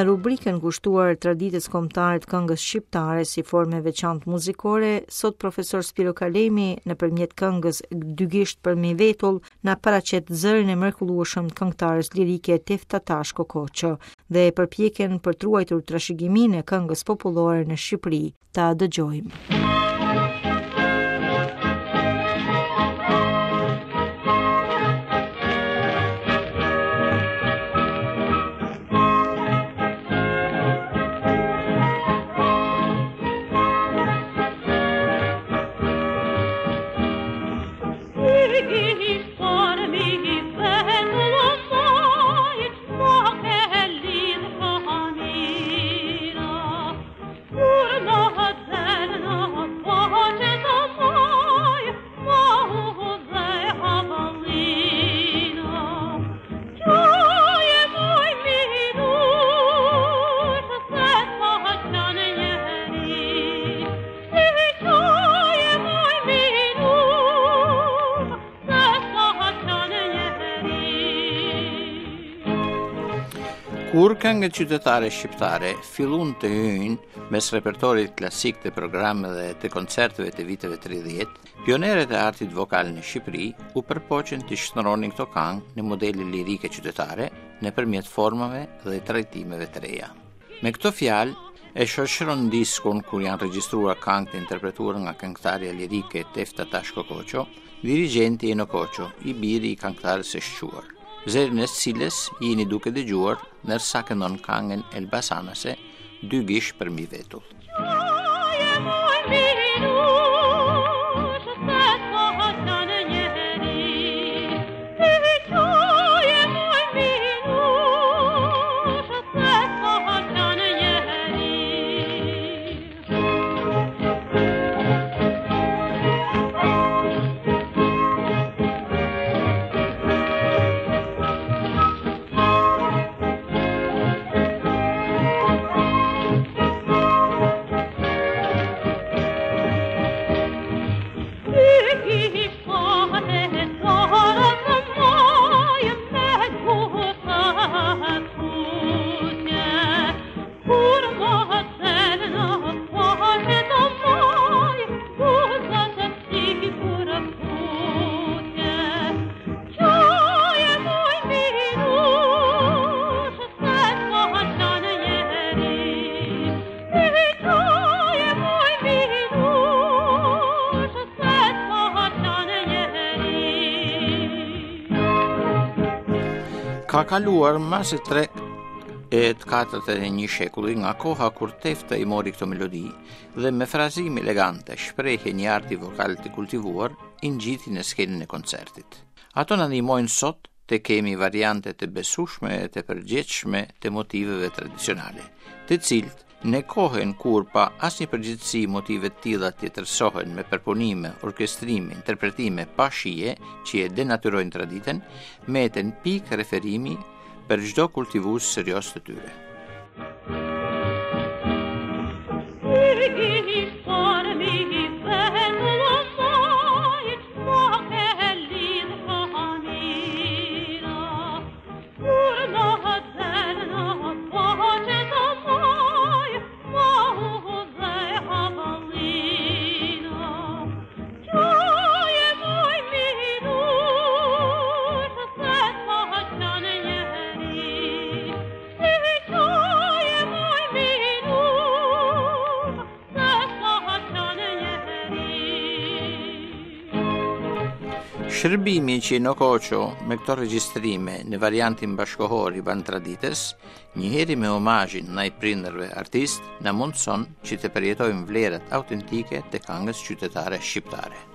rubrikën kushtuar traditës kombëtare të këngës shqiptare si formë veçantë muzikore, sot profesor Spiro Kalemi nëpërmjet këngës Dygisht për mi vetull na paraqet zërin e mrekullueshëm të këngëtares lirike Tefta Tashko Koço dhe përpjekjen për të ruajtur trashëgiminë e këngës popullore në Shqipëri. Ta dëgjojmë. Kur këngët qytetare shqiptare fillun të hyjnë mes repertorit klasik të programeve dhe të koncerteve të viteve 30, pioneret e artit vokal në Shqipëri u përpoqen të shndronin këto këngë në modele lirike qytetare nëpërmjet formave dhe trajtimeve të reja. Me këto fjalë, e shoqëron diskun kur janë regjistruar këngë të interpretuar nga këngëtarja lirike Tefta Tashko Koço, dirigjenti Eno Koço, i biri i këngëtarës së shquar. Zërin e cilës jeni duke dëgjuar nërsa këndon këngën elbasanase Dygisht për mi vetull. Ka kaluar masi 3/4 shekulli nga koha kur Tefta i mori këto melodi dhe me frazime elegante shprehje një arti vokal të kultivuar i ngjiti në skenën e koncertit. Ato na ndihmojnë sot të kemi variante të besueshme e të përgjithshme të motiveve tradicionale, të cilët në kohën kur pa asnjë përgjithësi motive të tilla të tërsohen me përpunime, orkestrime, interpretime pa shije që e denatyrojnë traditën, meten pikë referimi për çdo kultivues serioz të tyre. Shërbimi që Eno Koço me këto regjistrime në variantin bashkohor i ban traditës, njëherë me omazhin ndaj prindërve artist, na mundson që të përjetojmë vlerat autentike të këngës qytetare shqiptare.